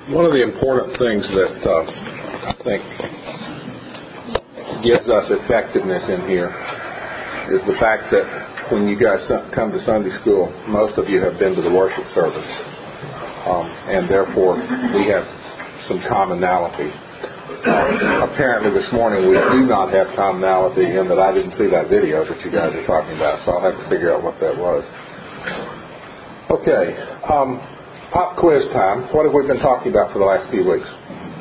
One of the important things that I think gives us effectiveness in here is the fact that when you guys come to Sunday school, most of you have been to the worship service. And therefore, we have some commonality. Apparently this morning we do not have commonality in that I didn't see that video that you guys are talking about, so I'll have to figure out what that was. Okay, pop quiz time. What have we been talking about for the last few weeks?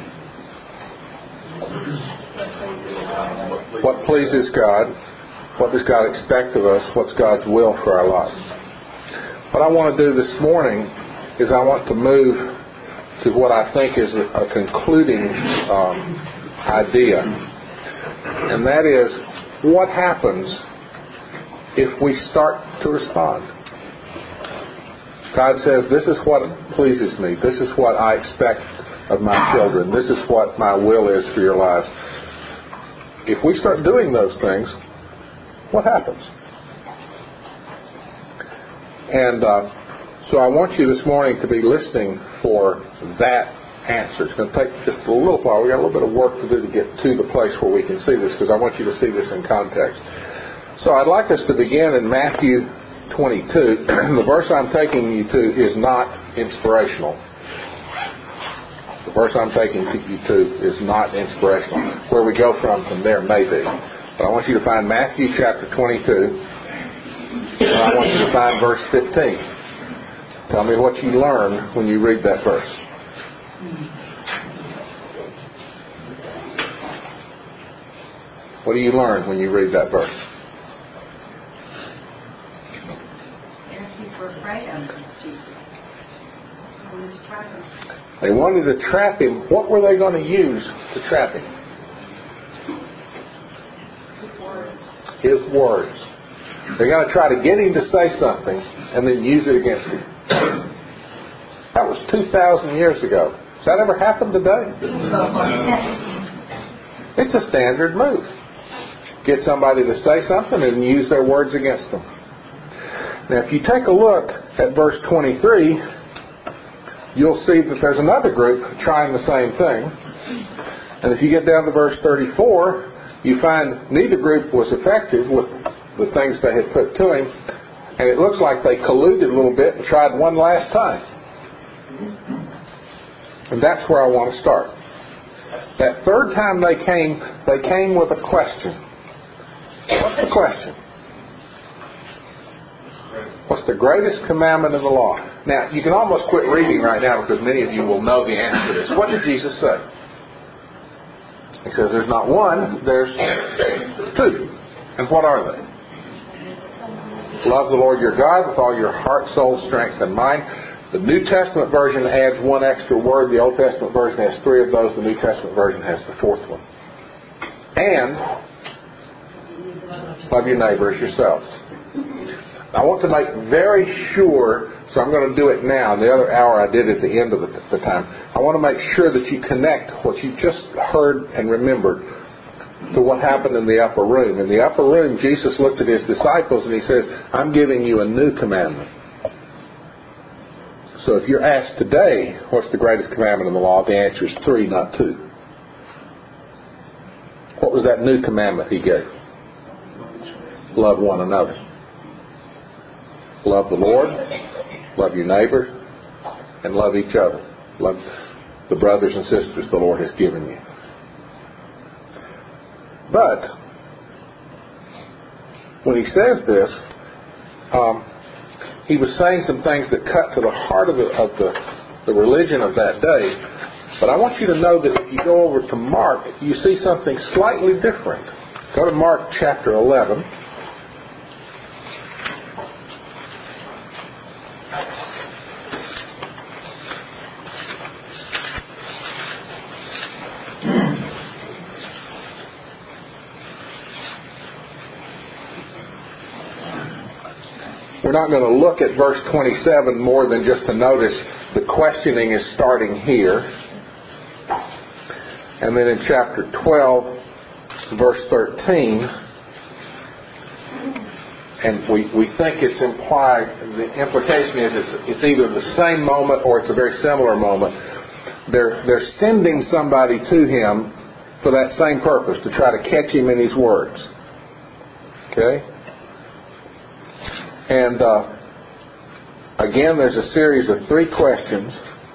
What pleases God? What does God expect of us? What's God's will for our life? What I want to do this morning is I want to move to what I think is a concluding idea. And that is, what happens if we start to respond? God says, this is what pleases me. This is what I expect of my children. This is what my will is for your lives. If we start doing those things, what happens? And so I want you this morning to be listening for that answer. It's going to take just a little while. We've got a little bit of work to do to get to the place where we can see this, because I want you to see this in context. So I'd like us to begin in Matthew 22. The verse I'm taking you to is not inspirational. The verse I'm taking you to is not inspirational. Where we go from there may be. But I want you to find Matthew chapter 22. And I want you to find verse 15. Tell me what you learn when you read that verse. What do you learn when you read that verse? They wanted to trap him. What were they going to use to trap him? His words. They're going to try to get him to say something and then use it against him. That was 2,000 years ago. Does that ever happen today? It's a standard move. Get somebody to say something and use their words against them. Now, if you take a look at verse 23, you'll see that there's another group trying the same thing. And if you get down to verse 34, you find neither group was effective with the things they had put to him. And it looks like they colluded a little bit and tried one last time. And that's where I want to start. That third time they came with a question. What's the question? What's the greatest commandment of the law? Now, you can almost quit reading right now because many of you will know the answer to this. What did Jesus say? He says there's not one, there's two. And what are they? Love the Lord your God with all your heart, soul, strength, and mind. The New Testament version adds one extra word. The Old Testament version has three of those. The New Testament version has the fourth one. And love your neighbor as yourself. I want to make very sure, so I'm going to do it now. The other hour I did at the end of the time. I want to make sure that you connect what you just heard and remembered to what happened in the upper room. In the upper room, Jesus looked at his disciples and he says, I'm giving you a new commandment. So if you're asked today, what's the greatest commandment in the law? The answer is 3, not 2. What was that new commandment he gave? Love one another. Love the Lord, love your neighbor, and love each other. Love the brothers and sisters the Lord has given you. But when he says this, he was saying some things that cut to the heart of the religion of that day. But I want you to know that if you go over to Mark, you see something slightly different. Go to Mark chapter 11. We're not going to look at verse 27 more than just to notice the questioning is starting here. And then in chapter 12, verse 13, and we think it's implied, the implication is it's either the same moment or it's a very similar moment. They're sending somebody to him for that same purpose, to try to catch him in his words. Okay? And again, there's a series of 3 questions.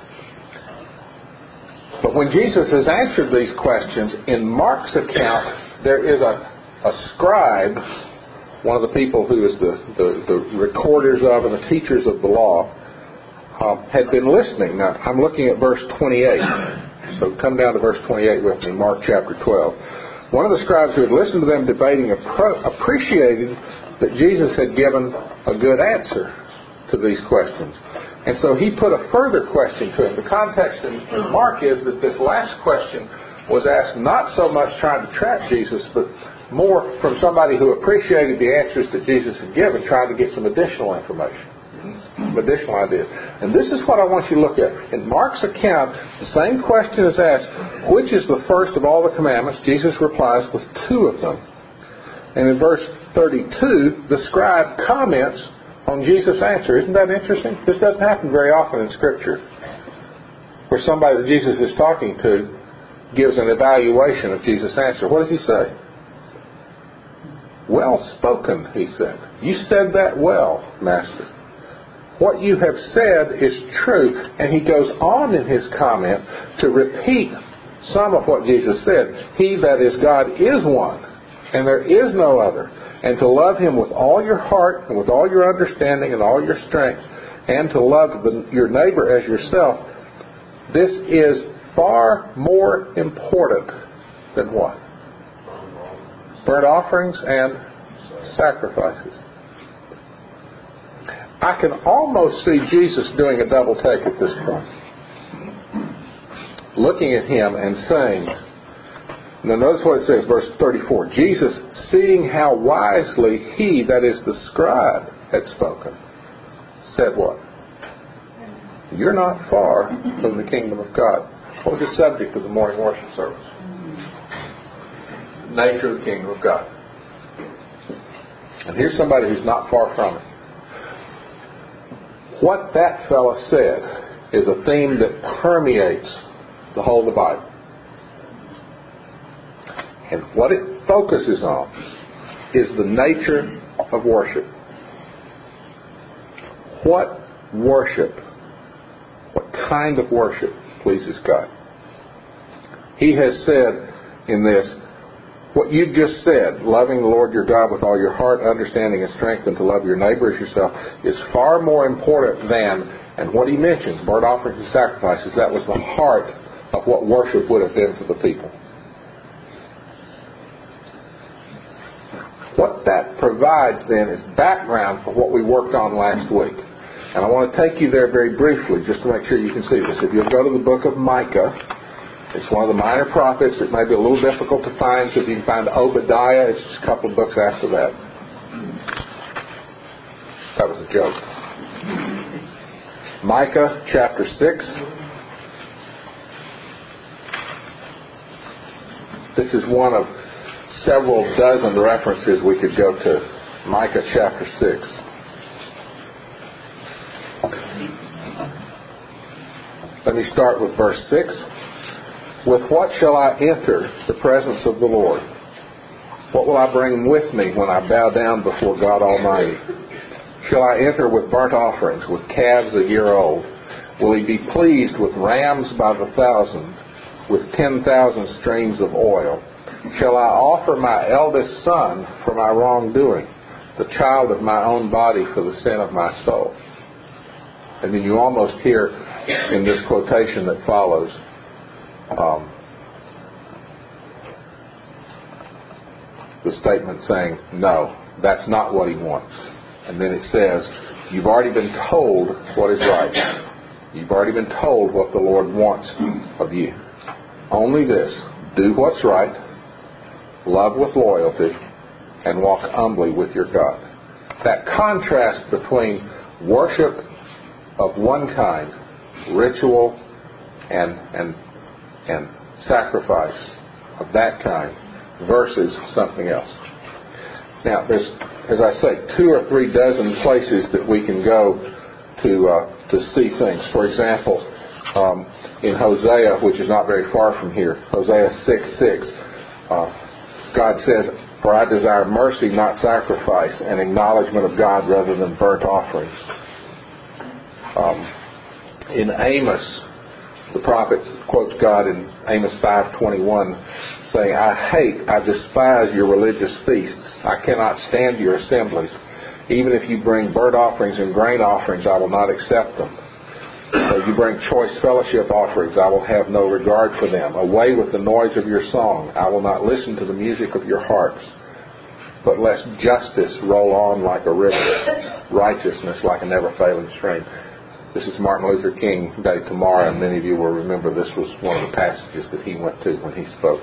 But when Jesus has answered these questions, in Mark's account, there is a scribe, one of the people who is the recorders of and the teachers of the law, had been listening. Now, I'm looking at verse 28. So come down to verse 28 with me, Mark chapter 12. One of the scribes who had listened to them debating appreciated that Jesus had given a good answer to these questions. And so he put a further question to him. The context in Mark is that this last question was asked not so much trying to trap Jesus, but more from somebody who appreciated the answers that Jesus had given, trying to get some additional information, some additional ideas. And this is what I want you to look at. In Mark's account, the same question is asked, which is the first of all the commandments? Jesus replies with 2 of them. And in verse 32, the scribe comments on Jesus' answer. Isn't that interesting? This doesn't happen very often in Scripture, where somebody that Jesus is talking to gives an evaluation of Jesus' answer. What does he say? Well spoken, he said. You said that well, Master. What you have said is true. And he goes on in his comment to repeat some of what Jesus said. He, that is God, is one, and there is no other. And to love him with all your heart and with all your understanding and all your strength, and to love your neighbor as yourself, this is far more important than what? Burnt offerings and sacrifices. I can almost see Jesus doing a double take at this point. Looking at him and saying, now notice what it says, verse 34. Jesus, seeing how wisely he, that is the scribe, had spoken, said what? You're not far from the kingdom of God. What was the subject of the morning worship service? Nature of the kingdom of God. And here's somebody who's not far from it. What that fellow said is a theme that permeates the whole of the Bible. And what it focuses on is the nature of worship. What worship, what kind of worship pleases God? He has said in this, what you just said, loving the Lord your God with all your heart, understanding and strength, and to love your neighbor as yourself, is far more important than, and what he mentions, burnt offerings and sacrifices. That was the heart of what worship would have been for the people. What that provides then is background for what we worked on last week. And I want to take you there very briefly just to make sure you can see this. If you'll go to the book of Micah, it's one of the minor prophets. It may be a little difficult to find, so if you can find Obadiah, it's just a couple of books after that. That was a joke. Micah chapter 6. This is one of several dozen references we could go to. Micah chapter 6. Let me start with verse 6. With what shall I enter the presence of the Lord? What will I bring with me when I bow down before God Almighty? Shall I enter with burnt offerings, with calves a year old? Will he be pleased with rams by the thousand, with 10,000 streams of oil? Shall I offer my eldest son for my wrongdoing, the child of my own body for the sin of my soul? And then you almost hear in this quotation that follows, the statement saying, no, that's not what he wants. And then it says, you've already been told what is right. You've already been told what the Lord wants of you. Only this, do what's right, love with loyalty, and walk humbly with your God. That contrast between worship of one kind, ritual and sacrifice of that kind, versus something else. Now, there's, as I say, 2 or 3 dozen places that we can go to see things. For example, In Hosea, which is not very far from here, Hosea 6:6, God says, "For I desire mercy, not sacrifice, and acknowledgement of God rather than burnt offerings." In Amos, the prophet quotes God in Amos 5:21, saying, I despise your religious feasts. I cannot stand your assemblies. Even if you bring burnt offerings and grain offerings, I will not accept them. Though you bring choice fellowship offerings, I will have no regard for them. Away with the noise of your song. I will not listen to the music of your harps. But let justice roll on like a river, righteousness like a never-failing stream. This is Martin Luther King Day tomorrow, and many of you will remember this was one of the passages that he went to when he spoke.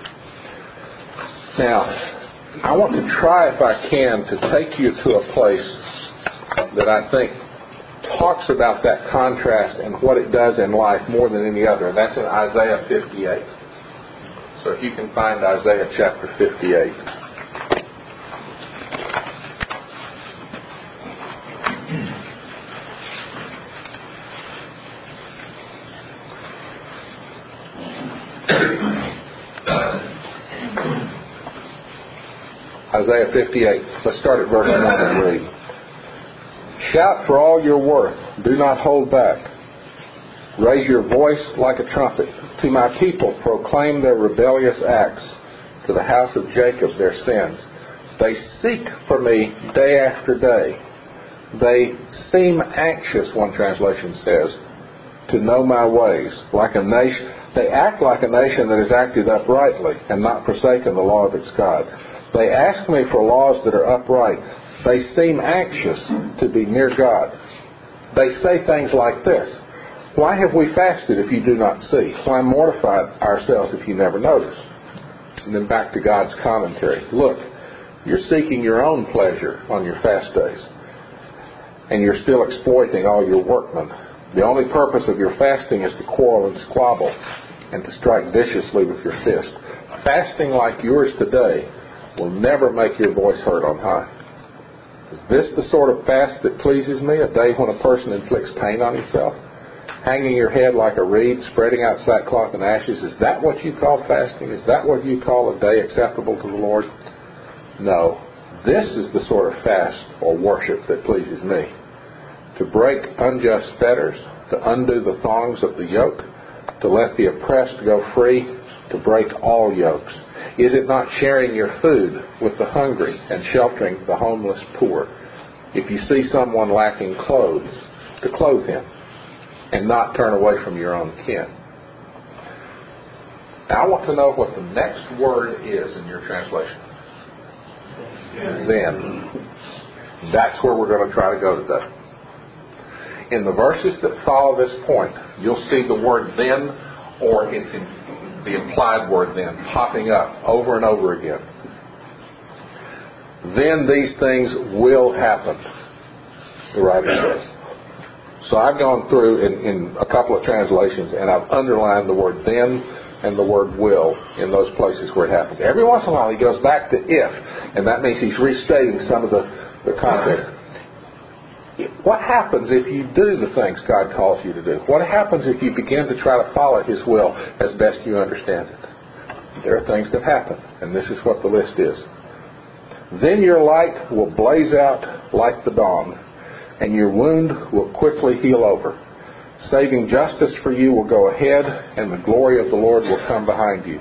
Now, I want to try, if I can, to take you to a place that I think talks about that contrast and what it does in life more than any other, and that's in Isaiah 58. So if you can find Isaiah chapter 58. Isaiah 58. Let's start at verse 1 and read. Shout for all your worth. Do not hold back. Raise your voice like a trumpet. To my people proclaim their rebellious acts. To the house of Jacob their sins. They seek for me day after day. They seem anxious, one translation says, to know my ways. Like a nation, they act like a nation that has acted uprightly and not forsaken the law of its God. They ask me for laws that are upright. They seem anxious to be near God. They say things like this. Why have we fasted if you do not see? Why mortify ourselves if you never notice? And then back to God's commentary. Look, you're seeking your own pleasure on your fast days. And you're still exploiting all your workmen. The only purpose of your fasting is to quarrel and squabble and to strike viciously with your fist. Fasting like yours today will never make your voice heard on high. Is this the sort of fast that pleases me? A day when a person inflicts pain on himself? Hanging your head like a reed, spreading out sackcloth and ashes? Is that what you call fasting? Is that what you call a day acceptable to the Lord? No. This is the sort of fast or worship that pleases me. To break unjust fetters, to undo the thongs of the yoke, to let the oppressed go free, to break all yokes. Is it not sharing your food with the hungry and sheltering the homeless poor? If you see someone lacking clothes, to clothe him and not turn away from your own kin. Now I want to know what the next word is in your translation. Then. That's where we're going to try to go today. In the verses that follow this point, you'll see the word then, or it's the implied word then, popping up over and over again. Then these things will happen, the writer says. So I've gone through in a couple of translations and I've underlined the word then and the word will in those places where it happens. Every once in a while he goes back to if, and that means he's restating some of the context. What happens if you do the things God calls you to do? What happens if you begin to try to follow His will as best you understand it? There are things that happen, and this is what the list is. Then your light will blaze out like the dawn, and your wound will quickly heal over. Saving justice for you will go ahead, and the glory of the Lord will come behind you.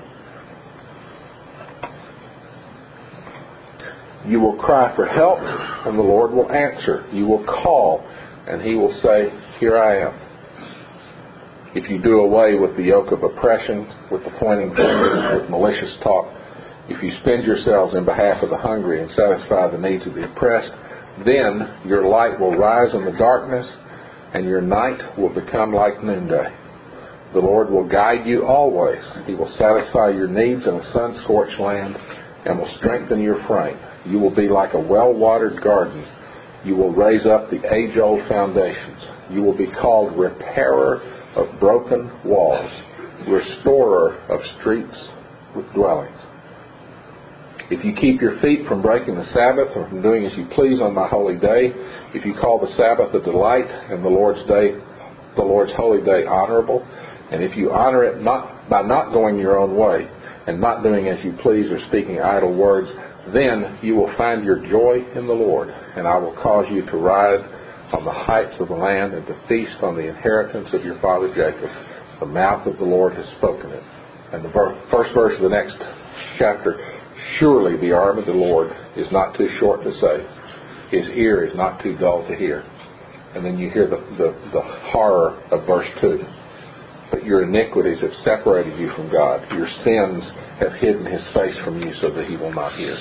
You will cry for help, and the Lord will answer. You will call, and He will say, here I am. If you do away with the yoke of oppression, with the pointing fingers, with malicious talk, if you spend yourselves in behalf of the hungry and satisfy the needs of the oppressed, then your light will rise in the darkness, and your night will become like noonday. The Lord will guide you always. He will satisfy your needs in a sun-scorched land and will strengthen your frame. You will be like a well-watered garden. You will raise up the age-old foundations. You will be called repairer of broken walls, restorer of streets with dwellings. If you keep your feet from breaking the Sabbath or from doing as you please on my holy day, if you call the Sabbath a delight and the Lord's day the Lord's holy day honorable. And if you honor it not by not going your own way and not doing as you please or speaking idle words, then you will find your joy in the Lord, and I will cause you to ride on the heights of the land and to feast on the inheritance of your father Jacob. The mouth of the Lord has spoken it. And the first verse of the next chapter, surely the arm of the Lord is not too short to save. His ear is not too dull to hear. And then you hear the horror of verse 2. But your iniquities have separated you from God. Your sins have hidden His face from you so that He will not hear.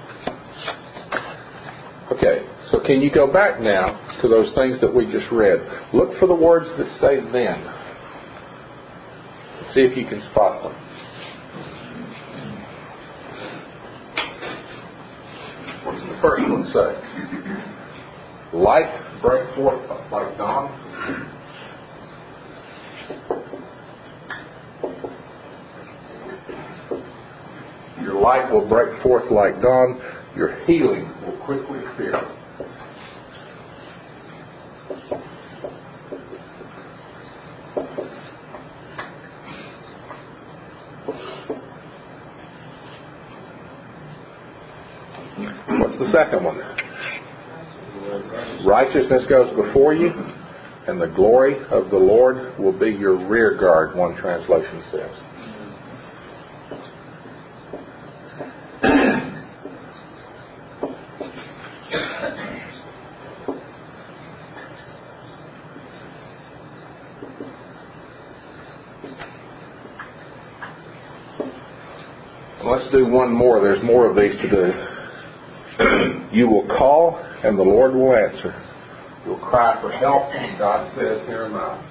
Okay, so can you go back now to those things that we just read? Look for the words that say then. See if you can spot them. What does the first one say? Light break forth like dawn. Your light will break forth like dawn. Your healing will quickly appear. What's the second one? Righteousness goes before you, and the glory of the Lord will be your rear guard, one translation says. Let's do one more. There's more of these to do. You will call, and the Lord will answer. You'll cry for help, and God says, here am I.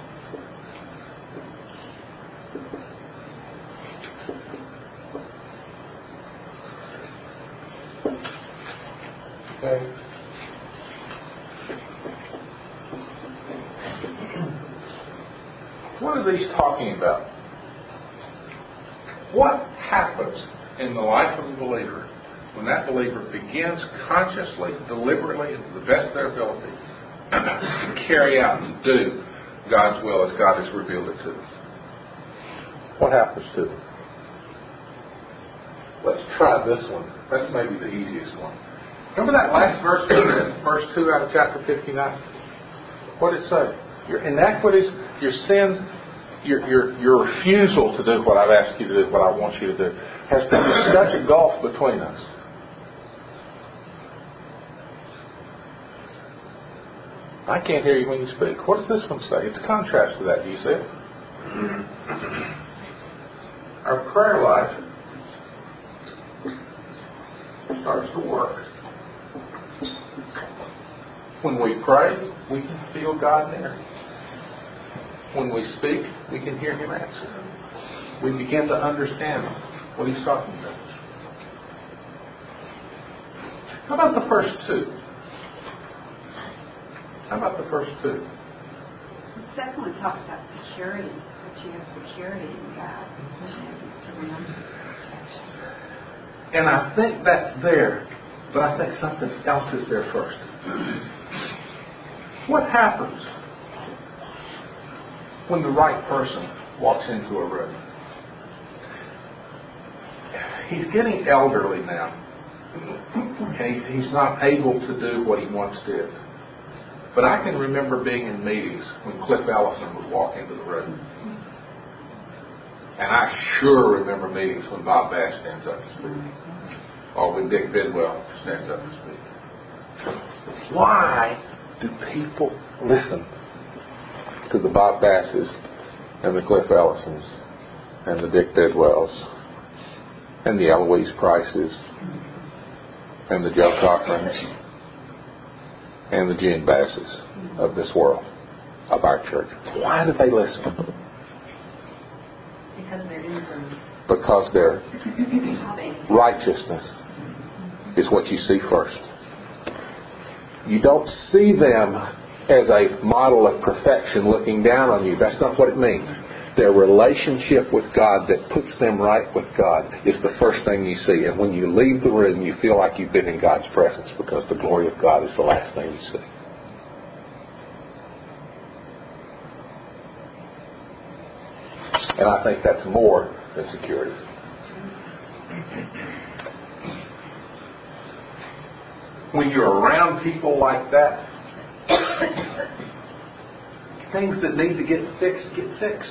Okay. What are these talking about? What happens in the life of a believer when that believer begins consciously, deliberately, and to the best of their ability to carry out and do God's will as God has revealed it to them? What happens to them? Let's try this one. That's maybe the easiest one. Remember that last verse, verse 2 out of chapter 59? What did it say? Your iniquities, your sins, your refusal to do what I've asked you to do, what I want you to do, has been such a gulf between us. I can't hear you when you speak. What does this one say? It's a contrast to that. Do you see it? Our prayer life starts to work. When we pray, we can feel God near. When we speak, we can hear Him answer. We begin to understand what He's talking about. How about the first two? How about the first two? The second one talks about security, that you have security in God. And I think that's there, but I think something else is there first. What happens when the right person walks into a room? He's getting elderly now. Okay, he's not able to do what he once did. But I can remember being in meetings when Cliff Ellison would walk into the room. And I sure remember meetings when Bob Bass stands up to speak. Or when Dick Bidwell stands up to speak. Why do people listen to the Bob Basses and the Cliff Ellisons and the Dick Bidwells and the Eloise Prices and the Joe Cochrans and the Gene Basses of this world, of our church? Why do they listen? Because they're influenced. Because their righteousness is what you see first. You don't see them as a model of perfection looking down on you. That's not what it means. Their relationship with God that puts them right with God is the first thing you see. And when you leave the room, you feel like you've been in God's presence because the glory of God is the last thing you see. And I think that's more than security. When you're around people like that, things that need to get fixed, get fixed.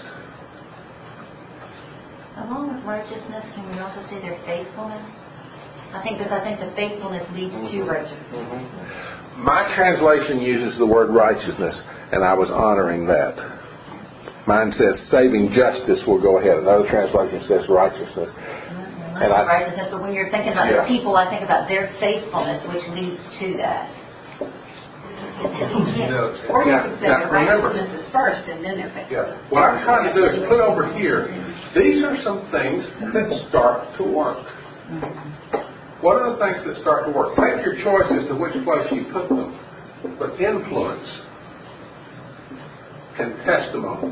Along with righteousness, can we also say their faithfulness? I think the faithfulness leads to righteousness. My translation uses the word righteousness, and I was honoring that. Mine says saving justice will go ahead. Another translation says righteousness. And righteousness, but when you're thinking about the people, I think about their faithfulness, which leads to that. Or you can say their righteousness is first, and then their faithfulness. What I'm trying to do is put over here, these are some things that start to work. What are the things that start to work? Make your choice as to which place you put them. But influence and testimony,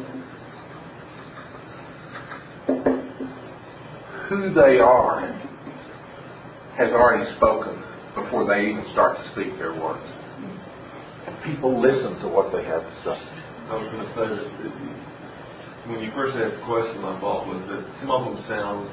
who they are, has already spoken before they even start to speak their words. And people listen to what they have to say. I was going to say that when you first asked the question, my thought was that some of them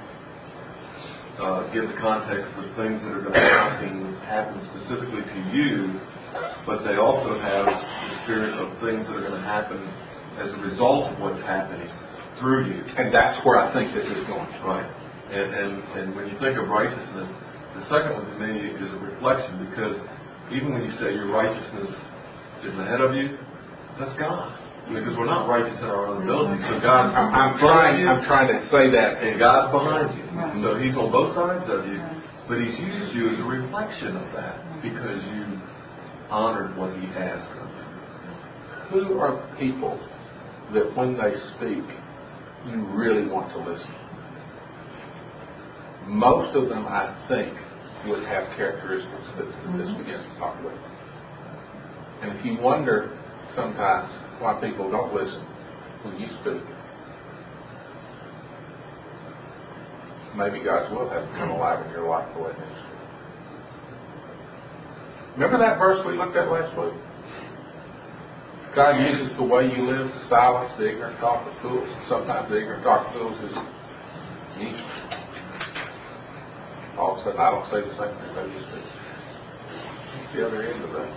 give the context of things that are going to happen specifically to you, but they also have the spirit of things that are going to happen as a result of what's happening through you. And that's where I think this is going. Right. And when you think of righteousness, the second one to me is a reflection, because even when you say your righteousness is ahead of you, that's God. Because we're not righteous in our own ability. So God's I'm trying to say that. And God's behind you. So He's on both sides of you. But He's used you as a reflection of that because you honored what He asked of you. Who are people that when they speak, you really want to listen? Most of them, I think, would have characteristics that this begins to talk about. And if you wonder sometimes why people don't listen when you speak, maybe God's will has to come alive in your life the way it is. Remember that verse we looked at last week? God uses the way you live to silence the ignorant talk of fools. And sometimes the ignorant talk of fools is me. All of a sudden I don't say the same thing they used to. It's the other end of that.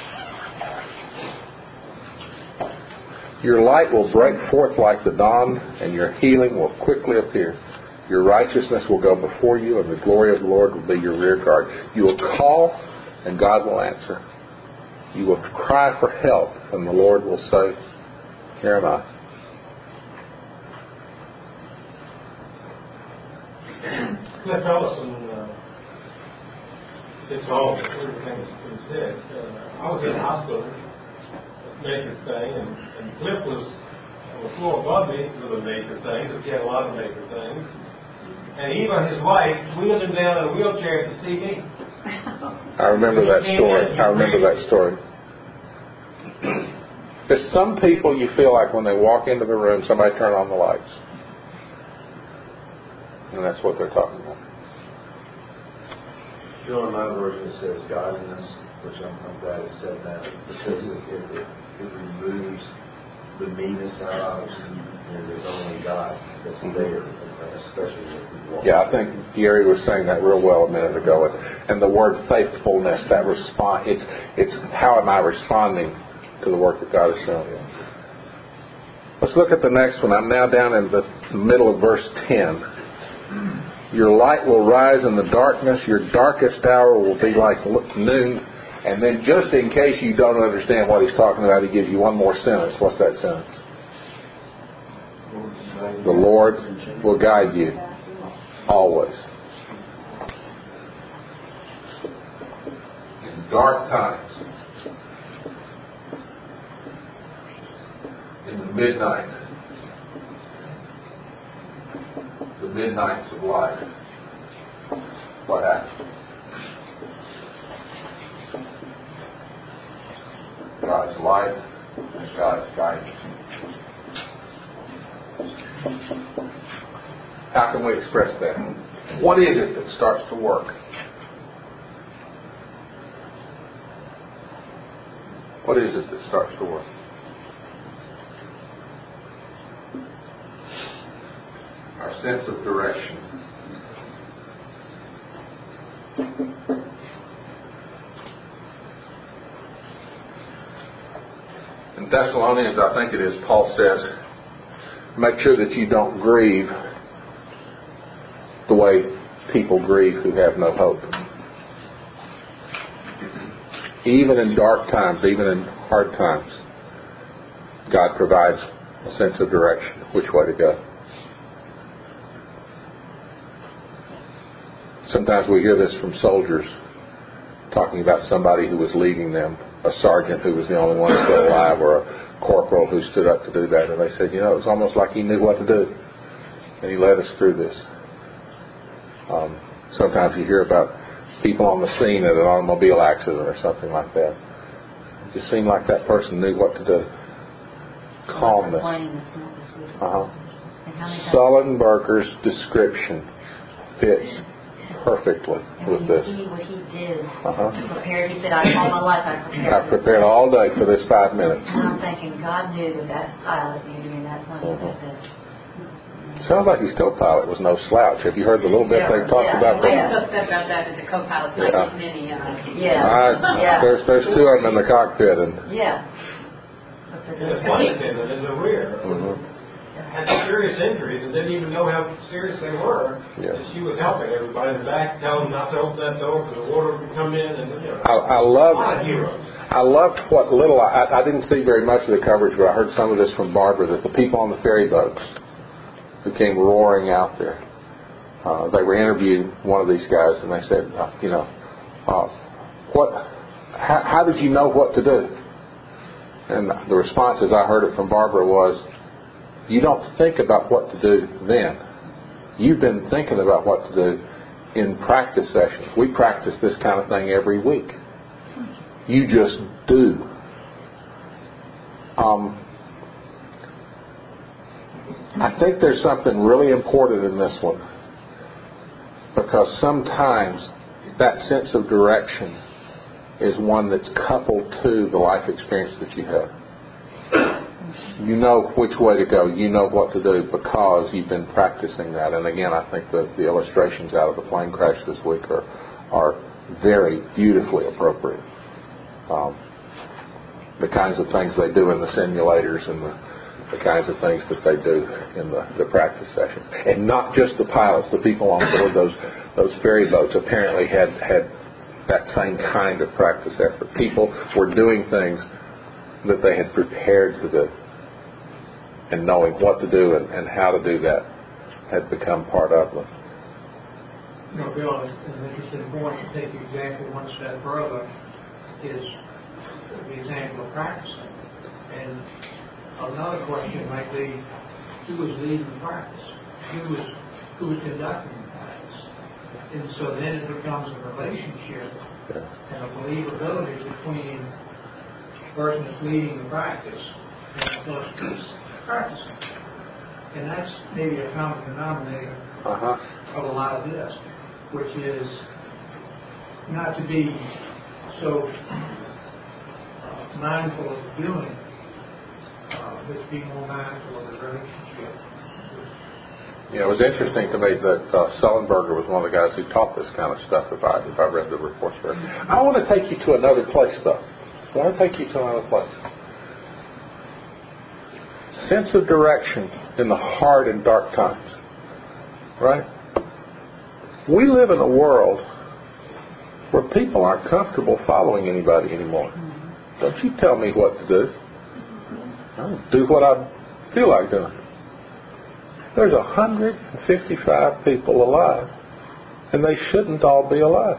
Your light will break forth like the dawn, and your healing will quickly appear. Your righteousness will go before you, and the glory of the Lord will be your rear guard. You will call, and God will answer. You will cry for help, and the Lord will say, "Here am I." Cliff Ellison hits all everything that's been said. I was in the hospital, major thing, and Cliff was on the floor above me with a major thing, because he had a lot of major things. And even his wife wheeled him down in a wheelchair to see me. I remember that story. There's some people you feel like when they walk into the room, somebody turn on the lights. And that's what they're talking about. You know, in my version it says godliness, which I'm glad it said that, because it removes the meanness out of it, and there's only God that's there, especially when people walk. Yeah, I think Gary was saying that real well a minute ago. And the word faithfulness, that response, it's how am I responding to the work that God has shown you. Let's look at the next one. I'm now down in the middle of verse 10. Your light will rise in the darkness. Your darkest hour will be like noon. And then just in case you don't understand what he's talking about, he gives you one more sentence. What's that sentence? The Lord will guide you always. In dark times, in the midnights of life, what happens? God's light and God's guidance. How can we express that? What is it that starts to work? What is it that starts to work? our sense of direction. In Thessalonians, I think it is, Paul says, make sure that you don't grieve the way people grieve who have no hope. Even in dark times, even in hard times, God provides a sense of direction, which way to go. Sometimes we hear this from soldiers talking about somebody who was leading them, a sergeant who was the only one still alive, or a corporal who stood up to do that. And they said, it was almost like he knew what to do. And he led us through this. Sometimes you hear about people on the scene at an automobile accident or something like that. It just seemed like that person knew what to do. Calmness. Sullenberger's description fits perfectly with this. What he did to prepare, he said, all my life I've prepared all day for this 5 minutes. And I'm thinking, God knew that pilot knew doing that. Sounds like his co-pilot was no slouch. Have you heard the little bit they talked about I that? so said about that in the co-pilot. Many. There's two of them in the cockpit, and And the flight attendant in the rear had serious injuries and didn't even know how serious they were. Yeah. And she was helping everybody in the back, telling them not to open that door because the water would come in. And I loved what little I didn't see very much of the coverage, but I heard some of this from Barbara, that the people on the ferry boats who came roaring out there, they were interviewing one of these guys, and they said, how did you know what to do? And the response, as I heard it from Barbara, was, you don't think about what to do then. You've been thinking about what to do in practice sessions. We practice this kind of thing every week. You just do. I think there's something really important in this one, because sometimes that sense of direction is one that's coupled to the life experience that you have. You know which way to go. You know what to do because you've been practicing that. And again, I think the illustrations out of the plane crash this week are very beautifully appropriate. The kinds of things they do in the simulators and the kinds of things that they do in the practice sessions. And not just the pilots. The people on board those ferry boats apparently had that same kind of practice effort. People were doing things that they had prepared to do, and knowing what to do and how to do that had become part of them. Bill, it's an interesting point to take the example one step further is the example of practicing. And another question might be, who was leading the practice? Who was conducting the practice? And so then it becomes a relationship and a believability between the person that's leading the practice and the person that's practicing. And that's maybe a common denominator of a lot of this, which is not to be so mindful of the doing, but to be more mindful of the relationship. Yeah, it was interesting to me that Sullenberger was one of the guys who taught this kind of stuff, if I read the reports right. I want to take you to another place, though. I want to take you to another place. Sense of direction in the hard and dark times. Right? We live in a world where people aren't comfortable following anybody anymore. Don't you tell me what to do. I'll do what I feel like doing. There's 155 people alive, and they shouldn't all be alive.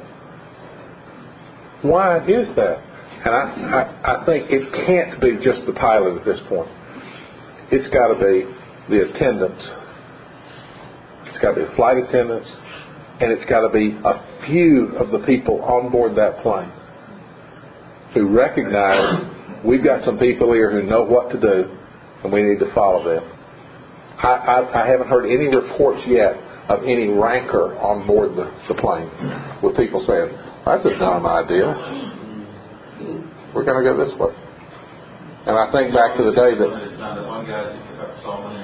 Why is that? And I think it can't be just the pilot at this point. It's got to be the attendants. It's got to be the flight attendants, and it's got to be a few of the people on board that plane who recognize we've got some people here who know what to do, and we need to follow them. I haven't heard any reports yet of any rancor on board the plane with people saying, that's a dumb idea. We're going to go this way. And I think back to the day that... One guy saw one interview, he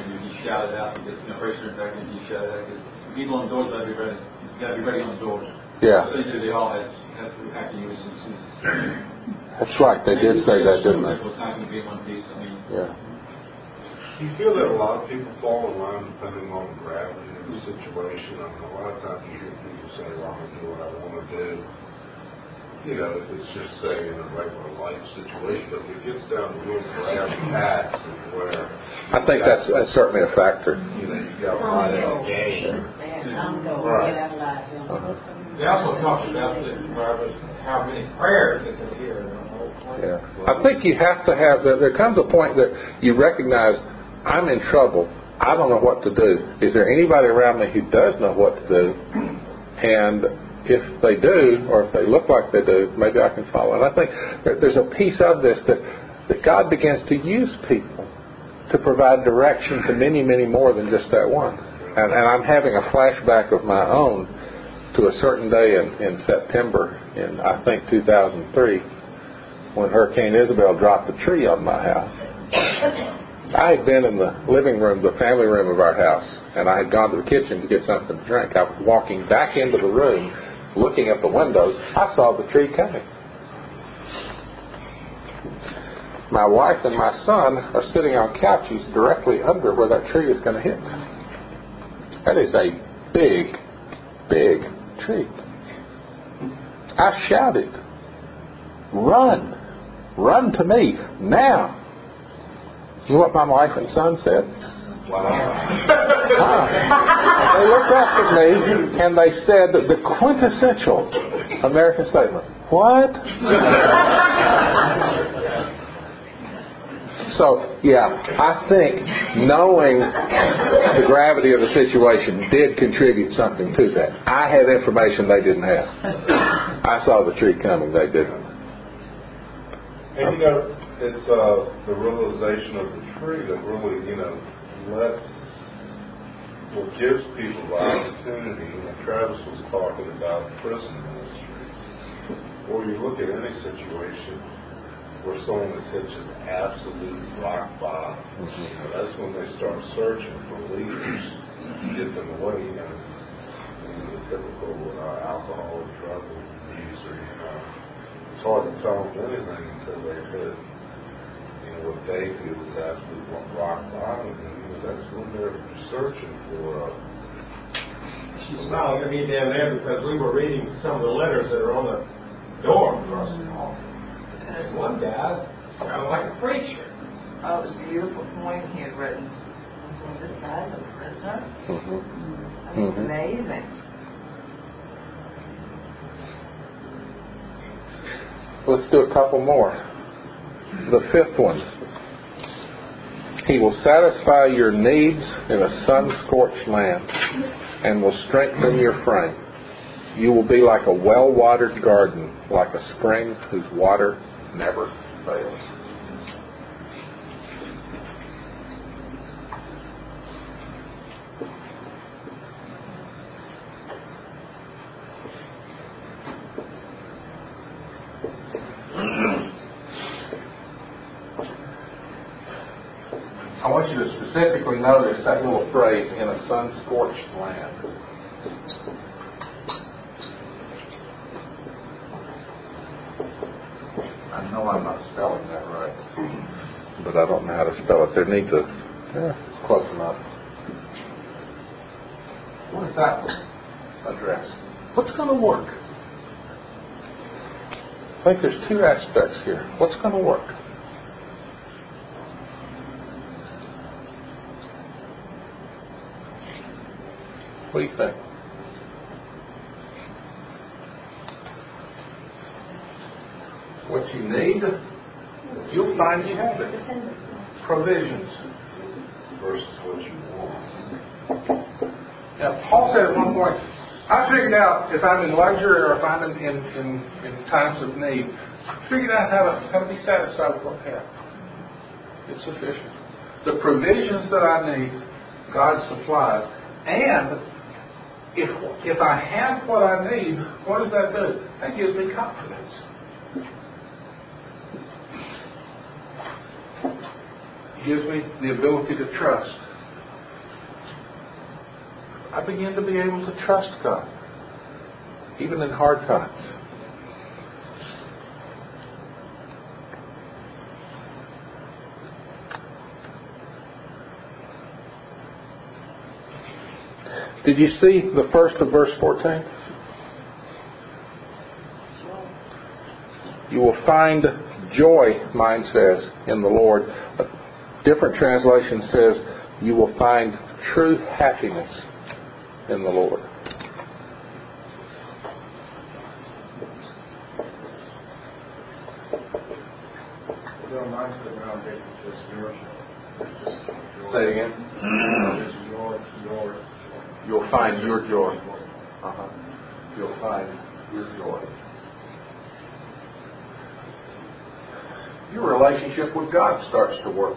shout it out, because, first you're infected, you shout it out, because people on the doors got to be ready. You got to be ready on the doors. Yeah. So they all had to act in unison. That's right. They did say that, didn't they? It's not going to be one piece. I mean, Yeah. Do you feel that a lot of people fall in line depending on the gravity of the situation? I mean, a lot of times you hear people say, well, I'm going to do what I want to do. If it's just, say, in a regular life situation, but if it gets down to real brass tacks and where... I think that's certainly a factor. You've got a lot of game. Right. They also talked about this, how many prayers they can hear. Yeah. I think you have to have, there comes a point that you recognize, I'm in trouble. I don't know what to do. Is there anybody around me who does know what to do? And if they do, or if they look like they do, maybe I can follow. And I think that there's a piece of this that God begins to use people to provide direction to many, many more than just that one. And I'm having a flashback of my own to a certain day in September in, I think, 2003, when Hurricane Isabel dropped a tree on my house. I had been in the living room, the family room of our house, and I had gone to the kitchen to get something to drink. I was walking back into the room, looking at the windows. I saw the tree coming. My wife and my son are sitting on couches directly under where that tree is going to hit. That is a big, big tree. I shouted, "Run! Run to me, now!" You know what my wife and son said? Wow. They looked up at me and they said the quintessential American statement. What? So, yeah, I think knowing the gravity of the situation did contribute something to that. I had information they didn't have. I saw the tree coming, they didn't. And it's the realization of the tree that really, gives people the opportunity. Travis was talking about prison ministries. Or you look at any situation where someone is hit just absolute rock bottom. That's when they start searching for leaders to get them away. The typical alcohol or drug user. It's hard to tell them anything until they hit what they feel is absolute rock bottom. That's when they're searching for. She's smiling at me down there because we were reading some of the letters that are on the door across the hall. And there's one guy, sounded like a preacher. Oh, it was a beautiful poem he had written. This guy's a prisoner. I mean, it's amazing. Let's do a couple more. The fifth one. He will satisfy your needs in a sun-scorched land and will strengthen your frame. You will be like a well-watered garden, like a spring whose water never fails. I want you to specifically notice that little phrase, in a sun-scorched land. I know I'm not spelling that right, but I don't know how to spell it. There needs a, it's close enough. What is that address? What's going to work? I think there's two aspects here. What's going to work? What do you think? What you need, you'll find you have it. Provisions. Versus what you want. Now, Paul said at one point, I figured out if I'm in luxury or if I'm in times of need, I figured out how to be satisfied with what I have. It's sufficient. The provisions that I need, God supplies. And if I have what I need, what does that do? That gives me confidence. It gives me the ability to trust I begin to be able to trust God, even in hard times. Did you see the first of verse 14? You will find joy, mine says, in the Lord. A different translation says, you will find true happiness in the Lord. Say it again. You'll find your joy. You'll find your joy. Your relationship with God starts to work.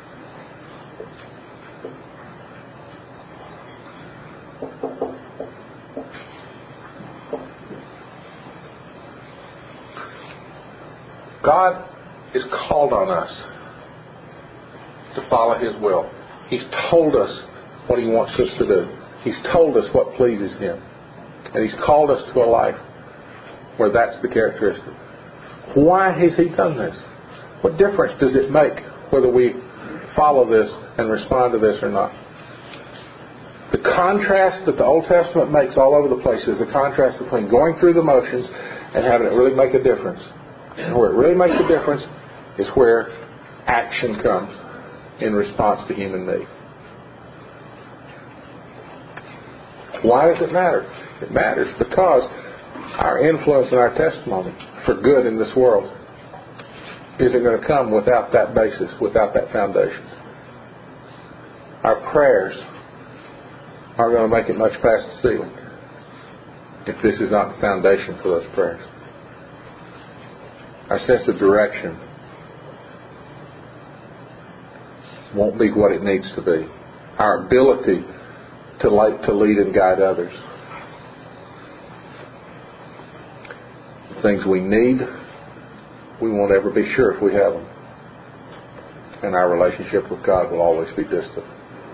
God is called on us to follow His will. He's told us what He wants us to do. He's told us what pleases Him. And He's called us to a life where that's the characteristic. Why has He done this? What difference does it make whether we follow this and respond to this or not? The contrast that the Old Testament makes all over the place is the contrast between going through the motions and having it really make a difference. And where it really makes a difference is where action comes in response to human need. Why does it matter? It matters because our influence and our testimony for good in this world isn't going to come without that basis, without that foundation. Our prayers aren't going to make it much past the ceiling if this is not the foundation for those prayers. Our sense of direction won't be what it needs to be. Our ability to lead and guide others. The things we need, we won't ever be sure if we have them. And our relationship with God will always be distant.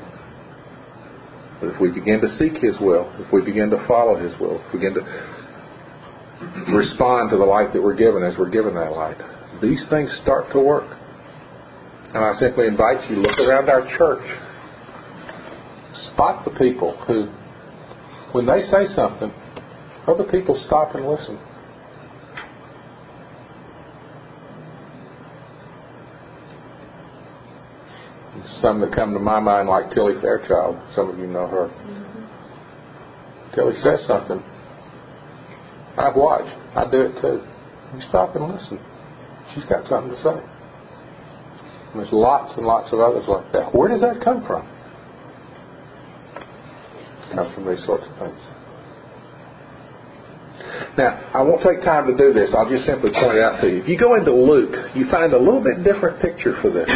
But if we begin to seek His will, if we begin to follow His will, if we begin to respond to the light that we're given as we're given that light, these things start to work. And I simply invite you, look around our church. Spot the people who, when they say something, other people stop and listen. Some that come to my mind, like Tilly Fairchild. Some of you know her. Mm-hmm. Tilly says something. I've watched. I do it too. You stop and listen. She's got something to say. And there's lots and lots of others like that. Where does that come from? It comes from these sorts of things. Now, I won't take time to do this. I'll just simply point it out to you. If you go into Luke, you find a little bit different picture for this.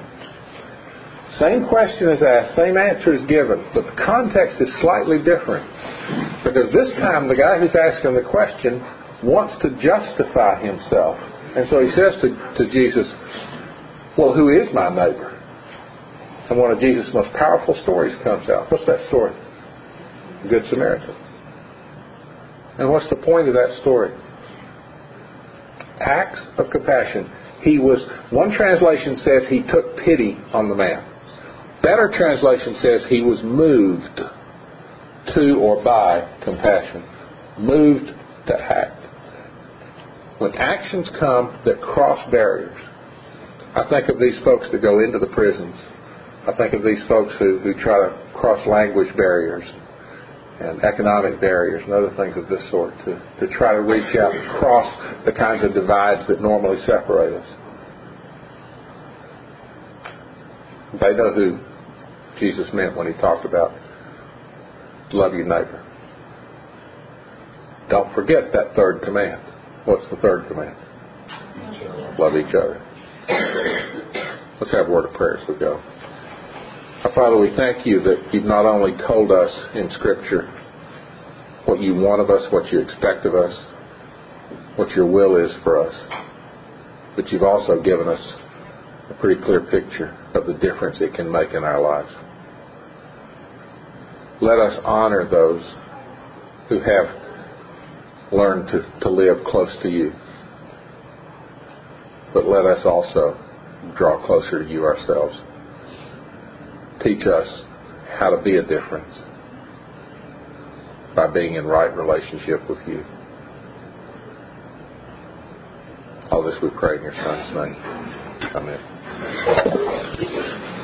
Same question is asked, same answer is given, but the context is slightly different. Because this time the guy who's asking the question wants to justify himself. And so he says to Jesus, well, who is my neighbor? And one of Jesus' most powerful stories comes out. What's that story? The Good Samaritan. And what's the point of that story? Acts of compassion. One translation says he took pity on the man. Better translation says he was moved to or by compassion. Moved to act. When actions come that cross barriers, I think of these folks that go into the prisons. I think of these folks who try to cross language barriers and economic barriers and other things of this sort to try to reach out and cross the kinds of divides that normally separate us. They know who Jesus meant when He talked about love your neighbor. Don't forget that third command. What's the third command? Love each other. Let's have a word of prayer as we go. Our Father, we thank You that You've not only told us in Scripture what You want of us, what You expect of us, what Your will is for us, but You've also given us a pretty clear picture of the difference it can make in our lives. Let us honor those who have learned to live close to you. But let us also draw closer to you ourselves. Teach us how to be a difference by being in right relationship with you. All this we pray in your Son's name. Amen.